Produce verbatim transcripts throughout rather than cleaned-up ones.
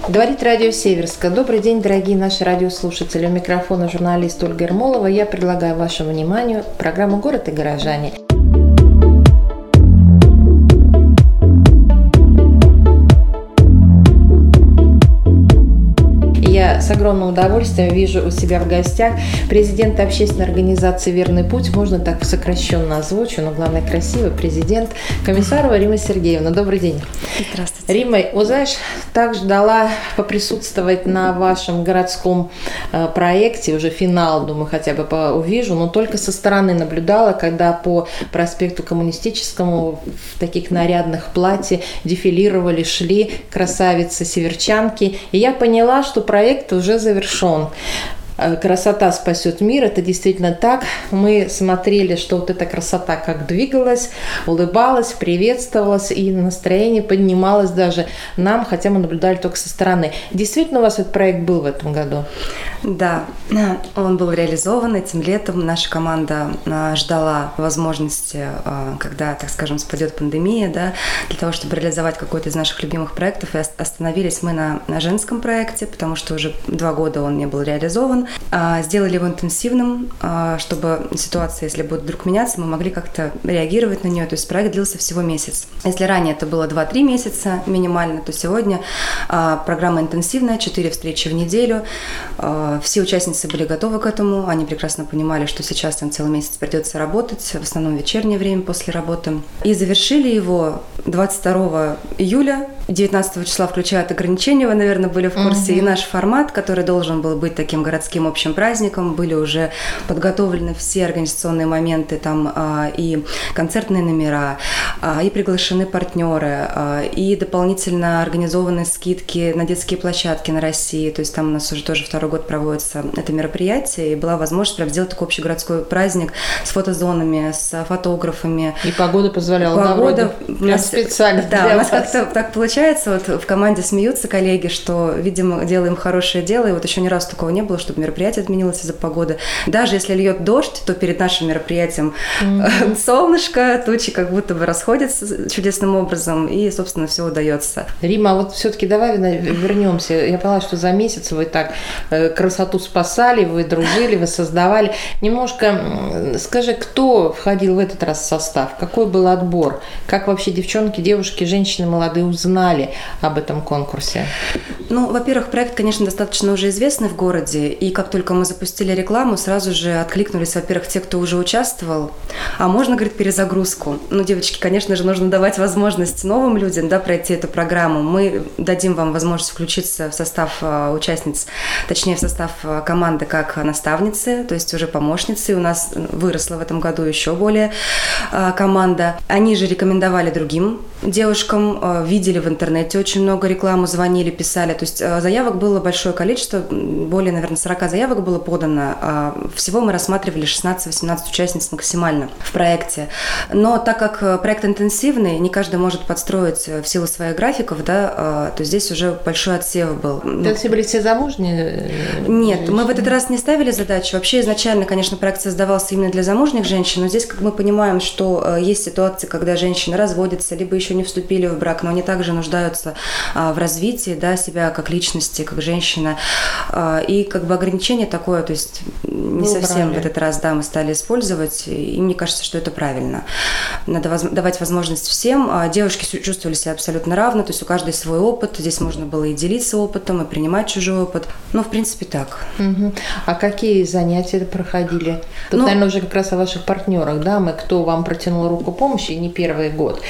Говорит радио Северска. Добрый день, дорогие наши радиослушатели. У микрофона журналист Ольга Ермолова. Я предлагаю вашему вниманию программу «Город и горожане». Я с огромным удовольствием вижу у себя в гостях президента общественной организации «Верный путь», можно так сокращенно озвучу, но главное красиво, президент Комиссарова Римма Сергеевна. Добрый день. Здравствуйте. Римма, вот знаешь, так ждала поприсутствовать на вашем городском э, проекте, уже финал, думаю, хотя бы по, увижу, но только со стороны наблюдала, когда по проспекту Коммунистическому в таких нарядных платьях дефилировали, шли красавицы-северчанки, и я поняла, что проект уже завершен. Красота спасет мир, это действительно так. Мы смотрели, что вот эта красота как двигалась, улыбалась, приветствовалась, и настроение поднималось даже нам, хотя мы наблюдали только со стороны. Действительно, у вас этот проект был в этом году? Да, он был реализован этим летом. Наша команда ждала возможности, когда, так скажем, спадет пандемия, да, для того, чтобы реализовать какой-то из наших любимых проектов. И остановились мы на, на женском проекте, потому что уже два года он не был реализован. Сделали его интенсивным, чтобы ситуация, если будет вдруг меняться, мы могли как-то реагировать на нее. То есть проект длился всего месяц. Если ранее это было два-три месяца минимально, то сегодня программа интенсивная, четыре встречи в неделю. Все участницы были готовы к этому, они прекрасно понимали, что сейчас им целый месяц придется работать, в основном вечернее время после работы. И завершили его двадцать второго июля. девятнадцатого числа включают ограничения, вы, наверное, были в курсе. Угу. И наш формат, который должен был быть таким городским общим праздником, были уже подготовлены все организационные моменты, там и концертные номера, и приглашены партнеры, и дополнительно организованы скидки на детские площадки на России. То есть там у нас уже тоже второй год проводится это мероприятие, и была возможность прям сделать такой общегородской праздник с фотозонами, с фотографами. И погода позволяла. Погода у нас специально. Да, у нас как-то так получается, вот в команде смеются коллеги, что, видимо, делаем хорошее дело, и вот еще ни разу такого не было, чтобы мероприятие отменилось из-за погоды. Даже если льет дождь, то перед нашим мероприятием mm-hmm. солнышко, тучи как будто бы расходятся чудесным образом, и, собственно, все удается. Римма, вот все-таки давай вернемся. Я поняла, что за месяц вы так красоту спасали, вы дружили, вы создавали. Немножко скажи, кто входил в этот раз в состав? Какой был отбор? Как вообще девчонки, девушки, женщины молодые узнали об этом конкурсе? Ну, во-первых, проект, конечно, достаточно уже известный в городе, и как только мы запустили рекламу, сразу же откликнулись, во-первых, те, кто уже участвовал, а можно, говорит, перезагрузку. Ну, девочки, конечно же, нужно давать возможность новым людям, да, пройти эту программу. Мы дадим вам возможность включиться в состав участниц, точнее, в состав команды как наставницы, то есть уже помощницы. У нас выросла в этом году еще более команда. Они же рекомендовали другим девушкам, видели в интернете очень много рекламы, звонили, писали. То есть заявок было большое количество, более, наверное, сорок заявок было подано. Всего мы рассматривали шестнадцать-восемнадцать участниц максимально в проекте. Но так как проект интенсивный, не каждый может подстроить в силу своих графиков, да, то здесь уже большой отсев был. То есть были все замужние? Нет, женщины? Мы в этот раз не ставили задачу. Вообще изначально, конечно, проект создавался именно для замужних женщин, но здесь, как мы понимаем, что есть ситуации, когда женщины разводятся, либо еще не вступили в брак, но они также нуждаются в развитии, да, себя как личности, как женщина. И как бы ограничение такое, то есть не Вы совсем брали. В этот раз, да, мы стали использовать, и мне кажется, что это правильно. Надо воз- давать возможность всем. Девушки чувствовали себя абсолютно равно, то есть у каждой свой опыт, здесь можно было и делиться опытом, и принимать чужой опыт. Ну, в принципе, так. Угу. А какие занятия проходили? Тут, ну, наверное, уже как раз о ваших партнерах, да, мы, кто вам протянул руку помощи, не первый год,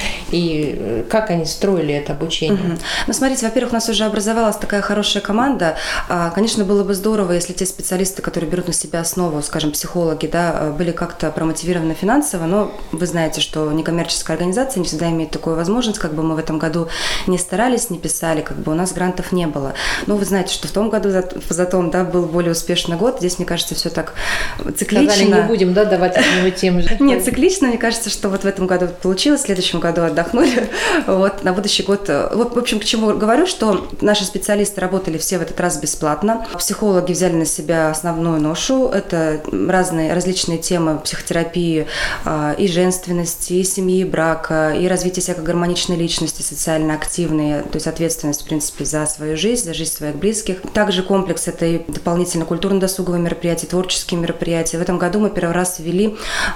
и как они строили это обучение? Угу. Ну, смотрите, во-первых, у нас уже образовалась такая хорошая команда. Конечно, было бы здорово, если те специалисты, которые берут на себя основу, скажем, психологи, да, были как-то промотивированы финансово, но вы знаете, что некоммерческая организация не всегда имеет такую возможность, как бы мы в этом году не старались, не писали, как бы у нас грантов не было. Но вы знаете, что в том году зато, да, был более успешный год, здесь, мне кажется, все так циклично. Сказали, не будем, да, давать одним тем же. Нет, циклично, мне кажется, что вот в этом году получилось, в следующем году отдохнули, вот, на будущий год. В общем, к чему говорю, что наши специалисты специалисты работали все в этот раз бесплатно. Психологи взяли на себя основную ношу. Это разные различные темы психотерапии и женственности, и семьи, и брака, и развития себя как гармоничной личности, социально активной, то есть ответственность, в принципе, за свою жизнь, за жизнь своих близких. Также комплекс – это и дополнительно культурно-досуговые мероприятия, творческие мероприятия. В этом году мы первый раз ввели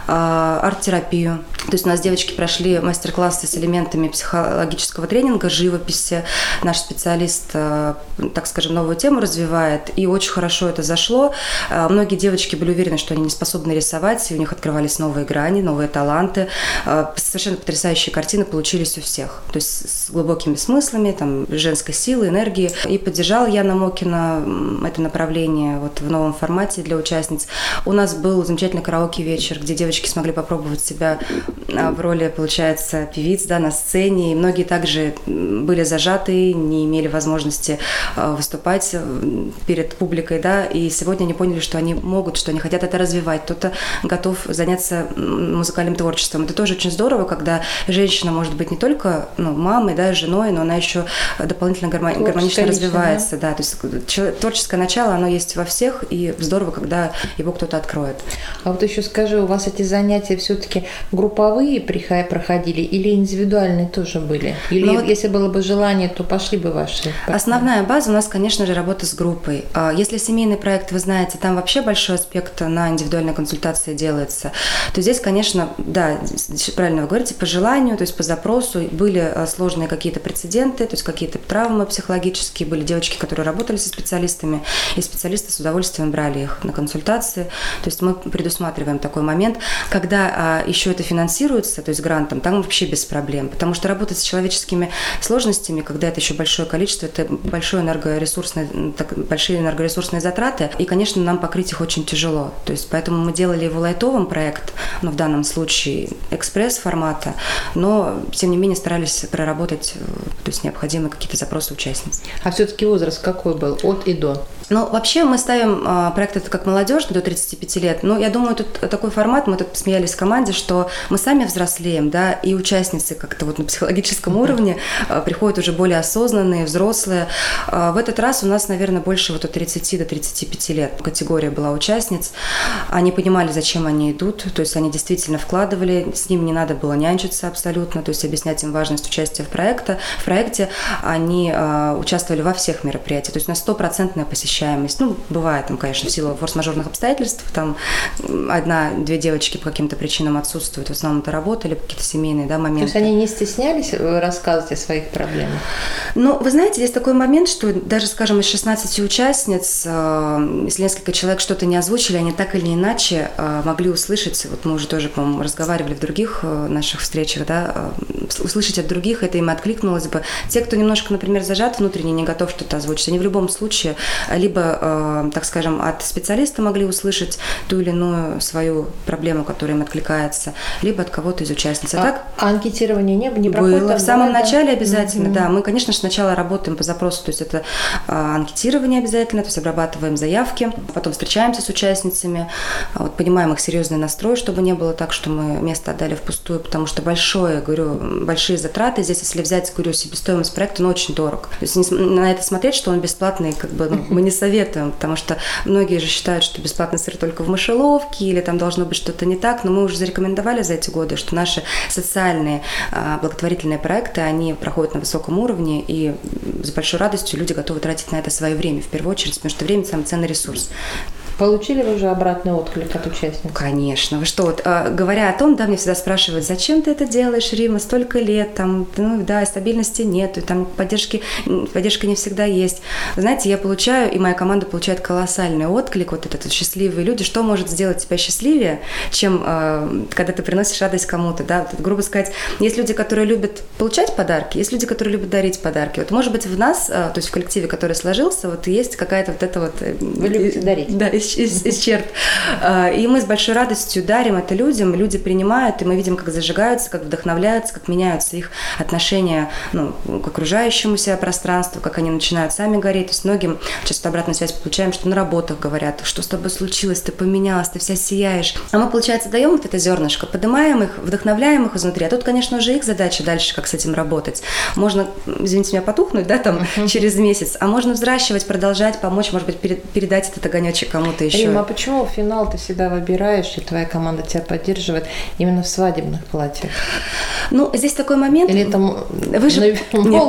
арт-терапию. То есть у нас девочки прошли мастер-классы с элементами психологического тренинга, живописи. Наш специалист, так скажем, новую тему развивает, и очень хорошо это зашло. Многие девочки были уверены, что они не способны рисовать, и у них открывались новые грани, новые таланты. Совершенно потрясающие картины получились у всех. То есть с глубокими смыслами, там, женской силы, энергии. И поддержала Яна Мокина это направление вот в новом формате для участниц. У нас был замечательный караоке-вечер, где девочки смогли попробовать себя в роли, получается, певиц, да, на сцене. И многие также были зажаты, не имели возможности выступать перед публикой, да, и сегодня они поняли, что они могут, что они хотят это развивать. Кто-то готов заняться музыкальным творчеством. Это тоже очень здорово, когда женщина может быть не только, ну, мамой, да, женой, но она еще дополнительно гармони- гармонично развивается, да. Да, то есть творческое начало, оно есть во всех, и здорово, когда его кто-то откроет. А вот еще скажи, у вас эти занятия все-таки групповые проходили или индивидуальные тоже были? Или вот, если было бы желание, то пошли бы ваши партнеры? Основная база у нас, конечно же, работа с группой. Если семейный проект, вы знаете, там вообще большой аспект на индивидуальной консультации делается, то здесь, конечно, да, правильно вы говорите, по желанию, то есть по запросу были сложные какие-то прецеденты, то есть какие-то травмы психологические, были девочки, которые работали со специалистами, и специалисты с удовольствием брали их на консультации. То есть мы предусматриваем такой момент. Когда а, еще это финансируется, то есть грантом, там вообще без проблем, потому что работать с человеческими сложностями, когда это еще большое количество, это большое энергоресурсные, так, большие энергоресурсные затраты, и, конечно, нам покрыть их очень тяжело. То есть поэтому мы делали его лайтовым проект, ну, в данном случае экспресс-формата, но, тем не менее, старались проработать, то есть необходимые какие-то запросы участниц. А все-таки возраст какой был? От и до? Ну, вообще мы ставим а, проект это как молодежный, до тридцати пяти лет. Ну, я думаю, тут такой формат, мы тут посмеялись в команде, что мы сами взрослеем, да, и участницы как-то вот на психологическом уровне а, приходят уже более осознанные, взрослые. А, в этот раз у нас, наверное, больше вот от тридцати до тридцати пяти лет категория была участниц. Они понимали, зачем они идут, то есть они действительно вкладывали, с ними не надо было нянчиться абсолютно, то есть объяснять им важность участия в, проекте. в проекте. Они а, участвовали во всех мероприятиях, то есть у нас стопроцентная посещаемость. Ну, бывает там, конечно, в силу форс-мажорных обстоятельств, там одна-две девочки по каким-то причинам отсутствуют, в основном это работали, какие-то семейные, да, моменты. То есть они не стеснялись рассказывать о своих проблемах? Ну, вы знаете, есть такой момент, что даже, скажем, из шестнадцати участниц, если несколько человек что-то не озвучили, они так или иначе могли услышать, вот мы уже тоже, по-моему, разговаривали в других наших встречах, да, услышать от других, это им откликнулось бы. Те, кто немножко, например, зажат внутренне, не готов что-то озвучить, они в любом случае либо, э, так скажем, от специалиста могли услышать ту или иную свою проблему, которая им откликается, либо от кого-то из участниц. А, а так а анкетирование не, не было проходит? в самом да? начале обязательно, mm-hmm. да. Мы, конечно же, сначала работаем по запросу, то есть это э, анкетирование обязательно, то есть обрабатываем заявки, потом встречаемся с участницами, вот, понимаем их серьезный настрой, чтобы не было так, что мы место отдали впустую, потому что большое, говорю, большие затраты. Здесь, если взять, говорю, себестоимость проекта, ну, очень дорого. То есть на это смотреть, что он бесплатный, как бы, ну, мы не советуем, потому что многие же считают, что бесплатный сыр только в мышеловке или там должно быть что-то не так, но мы уже зарекомендовали за эти годы, что наши социальные благотворительные проекты, они проходят на высоком уровне, и с большой радостью люди готовы тратить на это свое время, в первую очередь, потому что время – это самый ценный ресурс. Получили вы уже обратный отклик от участниц? Конечно. Вы что, вот, а, говоря о том, да, мне всегда спрашивают, зачем ты это делаешь, Рима, столько лет, там, ну, да, стабильности нет, там поддержки, поддержка не всегда есть. Вы знаете, я получаю, и моя команда получает колоссальный отклик, вот этот вот счастливые люди. Что может сделать тебя счастливее, чем э, когда ты приносишь радость кому-то, да? Вот, грубо сказать, есть люди, которые любят получать подарки, есть люди, которые любят дарить подарки. Вот, может быть, в нас, э, то есть в коллективе, который сложился, вот есть какая-то вот эта вот... Вы любите дарить? Да, исчерп. И мы с большой радостью дарим это людям, люди принимают, и мы видим, как зажигаются, как вдохновляются, как меняются их отношения, ну, к окружающему себя пространству, как они начинают сами гореть. То есть многим часто обратную связь получаем, что на работах говорят, что с тобой случилось, ты поменялась, ты вся сияешь. А мы, получается, даем вот это зернышко, поднимаем их, вдохновляем их изнутри. А тут, конечно, уже их задача дальше, как с этим работать. Можно, извините меня, потухнуть, да, там, uh-huh. через месяц, а можно взращивать, продолжать, помочь, может быть, перед, передать этот огонечек кому-то еще. Рима, а почему финал ты всегда выбираешь, и твоя команда тебя поддерживает именно в свадебных платьях? Ну, здесь такой момент. Или там вы же, нет,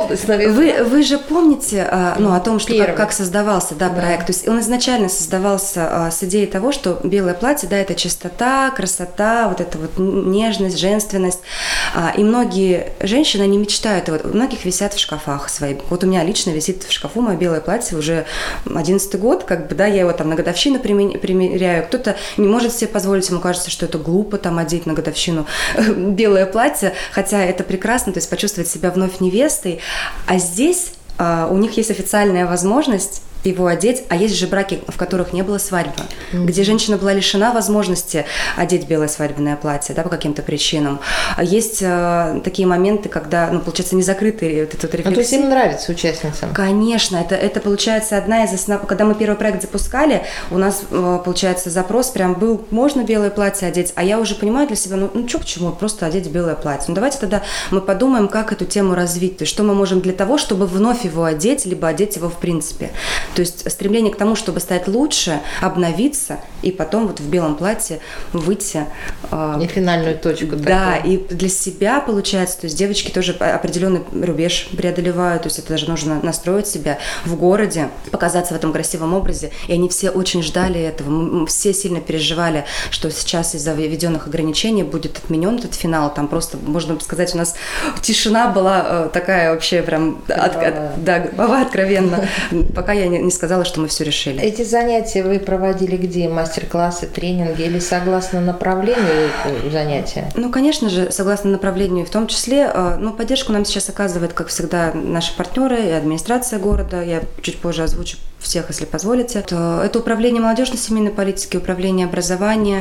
вы, вы же помните ну, о том, что как, как создавался да, да. проект. То есть он изначально создавался с идеей того, что белое платье, да, это чистота, красота, вот эта вот нежность, женственность. И многие женщины, они мечтают, вот, у многих висят в шкафах свои. Вот у меня лично висит в шкафу мое белое платье уже одиннадцатый год, как бы, да, я его там на годовщину примеряю. Кто-то не может себе позволить, ему кажется, что это глупо там одеть на годовщину белое платье, хотя это прекрасно, то есть почувствовать себя вновь невестой. А здесь а, у них есть официальная возможность его одеть, а есть же браки, в которых не было свадьбы, mm-hmm. где женщина была лишена возможности одеть белое свадебное платье, да, по каким-то причинам. А есть э, такие моменты, когда, ну, получается, не закрытый вот этот рефлексия. Ну, то есть им нравится участницам? Конечно, это, это получается одна из основ... Когда мы первый проект запускали, у нас, э, получается, запрос прям был, можно белое платье одеть, а я уже понимаю для себя, ну, ну что к чему, просто одеть белое платье. Ну, давайте тогда мы подумаем, как эту тему развить, то есть что мы можем для того, чтобы вновь его одеть, либо одеть его в принципе. То есть стремление к тому, чтобы стать лучше, обновиться и потом вот в белом платье выйти. И финальную точку. Да, такую. И для себя получается, то есть девочки тоже определенный рубеж преодолевают, то есть это даже нужно настроить себя в городе, показаться в этом красивом образе. И они все очень ждали этого. Мы все сильно переживали, что сейчас из-за введенных ограничений будет отменен этот финал. Там просто, можно сказать, у нас тишина была такая вообще прям от, от, да, гробовая, откровенно, пока я не не сказала, что мы все решили. Эти занятия вы проводили где? Мастер-классы, тренинги или согласно направлению занятия? Ну, конечно же, согласно направлению в том числе. Ну, поддержку нам сейчас оказывает, как всегда, наши партнеры и администрация города. Я чуть позже озвучу всех, если позволите. Это управление молодежной семейной политики, управление образования,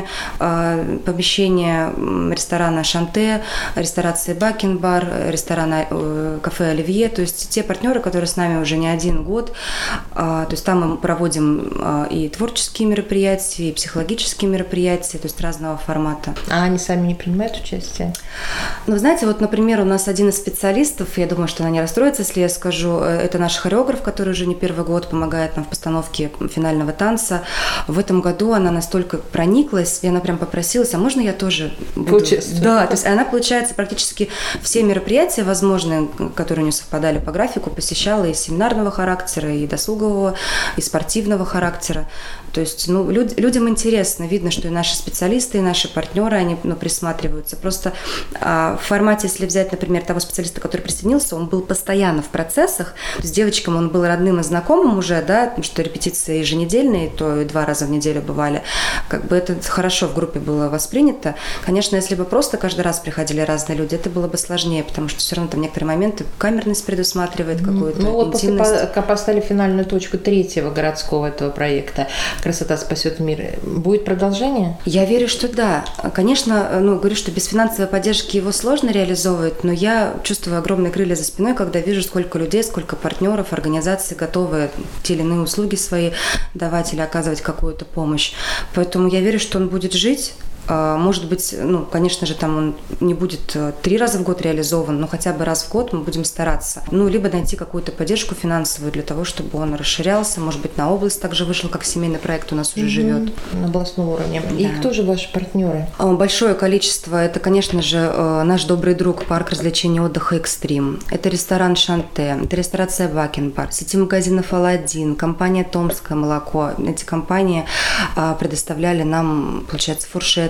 помещение ресторана «Шанте», ресторации «Бакенбар», ресторана «Кафе Оливье». То есть те партнеры, которые с нами уже не один год. То есть там мы проводим и творческие мероприятия, и психологические мероприятия, то есть разного формата. А они сами не принимают участие? Ну, знаете, вот, например, у нас один из специалистов, я думаю, что она не расстроится, если я скажу, это наш хореограф, который уже не первый год помогает нам в постановке финального танца. В этом году она настолько прониклась, и она прям попросилась, а можно я тоже буду? Поучаствую. Да, то есть она, получается, практически все мероприятия возможные, которые у нее совпадали по графику, посещала и семинарного характера, и досугового, и спортивного характера. То есть, ну, люд, людям интересно, видно, что и наши специалисты, и наши партнеры, они, ну, присматриваются. Просто а, в формате, если взять, например, того специалиста, который присоединился, он был постоянно в процессах, то есть девочкам он был родным и знакомым уже, да, потому что репетиции еженедельные, то и два раза в неделю бывали. Как бы это хорошо в группе было воспринято. Конечно, если бы просто каждый раз приходили разные люди, это было бы сложнее, потому что все равно там некоторые моменты камерность предусматривает, mm-hmm. какую-то ну, вот интимность. После, как поставили финальную точку третьего городского этого проекта «Красота спасет мир», будет продолжение? Я верю, что да. Конечно, ну, говорю, что без финансовой поддержки его сложно реализовывать, но я чувствую огромные крылья за спиной, когда вижу, сколько людей, сколько партнеров, организаций готовы те или иные услуги свои давать или оказывать какую-то помощь. Поэтому я верю, что он будет жить. Может быть, ну, конечно же, там он не будет три раза в год реализован, но хотя бы раз в год мы будем стараться. Ну, либо найти какую-то поддержку финансовую для того, чтобы он расширялся, может быть, на область также вышел, как семейный проект у нас уже mm-hmm. живет. На областном уровне. Да. И кто же ваши партнеры? Большое количество. Это, конечно же, наш добрый друг парк развлечений и отдыха «Экстрим». Это ресторан «Шанте», это ресторация «Бакенбар», сети магазинов «Аладдин», компания «Томское молоко». Эти компании предоставляли нам, получается, фуршет,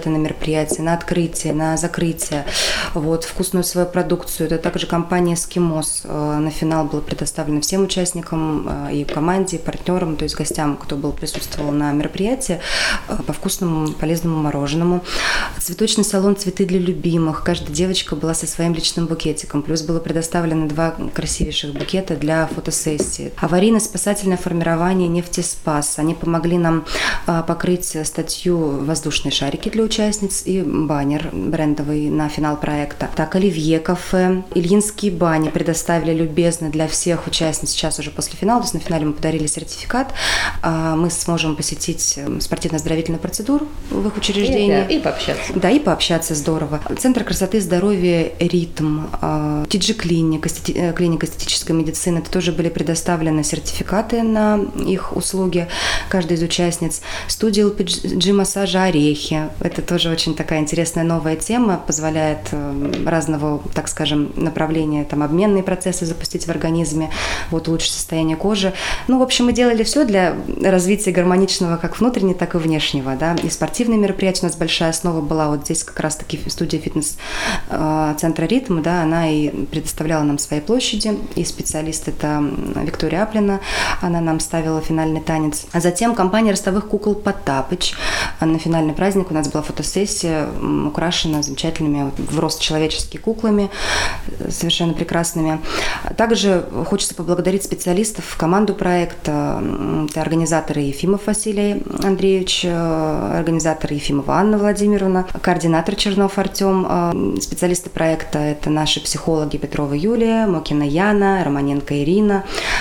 приходят на мероприятия, на открытие, на закрытие, вот, вкусную свою продукцию. Это также компания «Эскимос». На финал было предоставлено всем участникам, и команде, и партнерам, то есть гостям, кто был присутствовал на мероприятии, по вкусному, полезному мороженому. Цветочный салон «Цветы для любимых». Каждая девочка была со своим личным букетиком. Плюс было предоставлено два красивейших букета для фотосессии. Аварийно-спасательное формирование «Нефтеспас». Они помогли нам покрыть статью «Воздушные шарики» для участниц и баннер брендовый на финал проекта. Так, Оливье кафе, Ильинские бани предоставили любезно для всех участниц сейчас уже после финала. То есть на финале мы подарили сертификат. Мы сможем посетить спортивно-оздоровительную процедуру в их учреждении. И, да, и пообщаться. Да, и пообщаться здорово. Центр красоты и здоровья «Ритм», Ти Джи клиника, клиника эстетической медицины. Это тоже были предоставлены сертификаты на их услуги каждой из участниц. Студия эл пи джи массажа «Орехи». Это тоже очень такая интересная новая тема, позволяет разного, так скажем, направления, там, обменные процессы запустить в организме, вот, улучшить состояние кожи. Ну, в общем, мы делали все для развития гармоничного как внутреннего, так и внешнего, да. И спортивные мероприятия у нас большая основа была вот здесь как раз-таки студия фитнес-центра «Ритм», да, она и предоставляла нам свои площади, и специалист это Виктория Аплина, она нам ставила финальный танец. А затем компания ростовых кукол «Потапыч». На финальный праздник у нас была фотосессия, украшена замечательными в рост человеческими куклами, совершенно прекрасными. Также хочется поблагодарить специалистов, команду проекта, это организаторы Ефимов Василий Андреевич, организатор Ефимова Анна Владимировна, координатор Чернов Артем, специалисты проекта – это наши психологи Петрова Юлия, Мокина Яна, Романенко Ирина,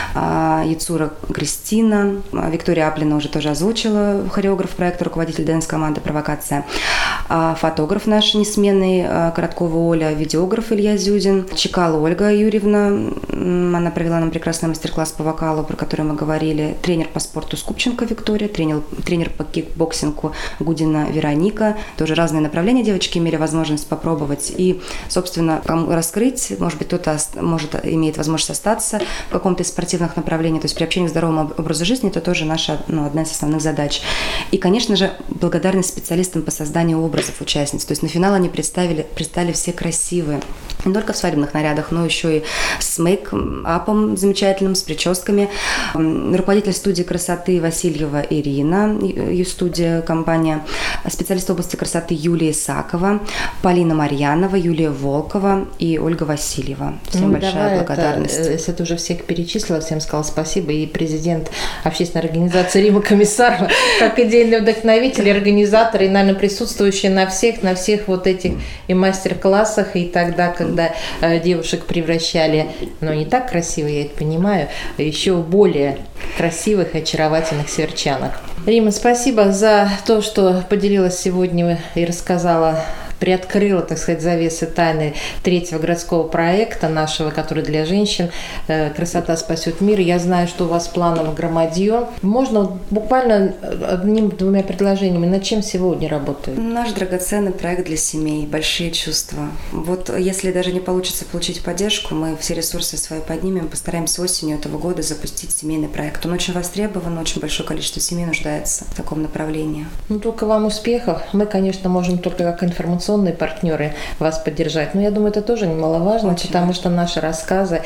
Яцура Кристина, Виктория Аплина уже тоже озвучила, хореограф проекта, руководитель дэнс-команды «Провокация», фотограф наш несменный Короткова Оля, видеограф Илья Зюдин, Чекала Ольга Юрьевна, она провела нам прекрасный мастер-класс по вокалу, про который мы говорили, тренер по спорту Скупченко Виктория, тренер, тренер по кикбоксингу Гудина Вероника, тоже разные направления девочки имели возможность попробовать и, собственно, раскрыть, может быть, кто-то может, имеет возможность остаться в каком-то из спортивных направлений, то есть приобщение к здоровому образу жизни, это тоже наша, ну, одна из основных задач. И, конечно же, благодарность специалистам по созданию образов участниц, то есть на финал они представили, представили все красивые, не только в свадебных нарядах, но еще и с мейк-апом замечательным, с прическами. Руководитель студии красоты Васильева Ирина, ее студия, компания, специалист в области красоты Юлия Исакова, Полина Марьянова, Юлия Волкова и Ольга Васильева. Всем ну, большая благодарность. Это, если ты уже всех перечислила, всем сказала спасибо. И президент общественной организации Рима Комиссарова, как идейный вдохновитель, организатор, и, наверное, присутствующие на всех, на всех вот этих и мастер-классах, и тогда, когда э, девушек превращали, ну, не так красиво, я это понимаю, еще более красивых и очаровательных северчанок. Рима, спасибо за то, что поделилась сегодня и рассказала, приоткрыла, так сказать, завесы тайны третьего городского проекта нашего, который для женщин «Красота спасет мир». Я знаю, что у вас планов громадье. Можно буквально одним-двумя предложениями, над чем сегодня работают? Наш драгоценный проект для семей «Большие чувства». Вот если даже не получится получить поддержку, мы все ресурсы свои поднимем, постараемся осенью этого года запустить семейный проект. Он очень востребован, очень большое количество семей нуждается в таком направлении. Ну, только вам успехов. Мы, конечно, можем только как информационные партнеры вас поддержать. Но я думаю, это тоже немаловажно, очень потому важно. Что наши рассказы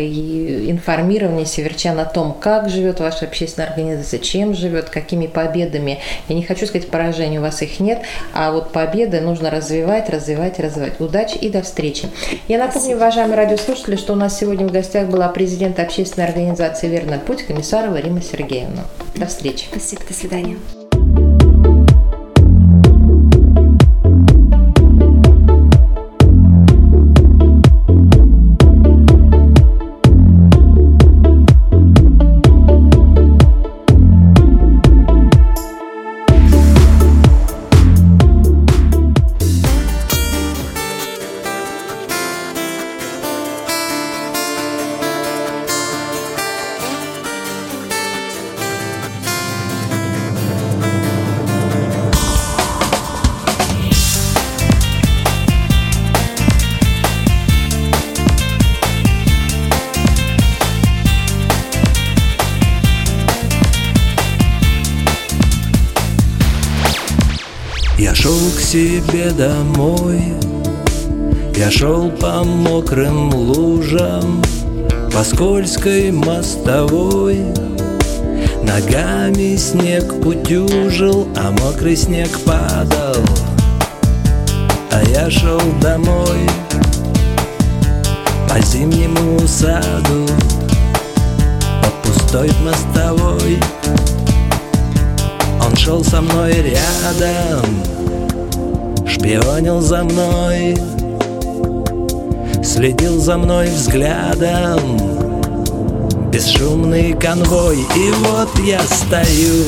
и информирование северчан о том, как живет ваша общественная организация, чем живет, какими победами. Я не хочу сказать поражений, у вас их нет, а вот победы нужно развивать, развивать, развивать. Удачи и до встречи. Я напомню, Спасибо. Уважаемые радиослушатели, что у нас сегодня в гостях была президент общественной организации «Верный путь» Комиссарова Рима Сергеевна. До встречи. Спасибо, до свидания. шел к себе домой, я шел по мокрым лужам, по скользкой мостовой. Ногами снег утюжил, а мокрый снег падал. А я шел домой по зимнему саду, по пустой мостовой. Он шел со мной рядом, шпионил за мной, следил за мной взглядом. Бесшумный конвой, и вот я стою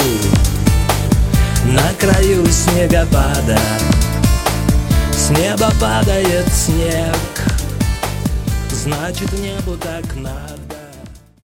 на краю снегопада. С неба падает снег, значит, небу так надо.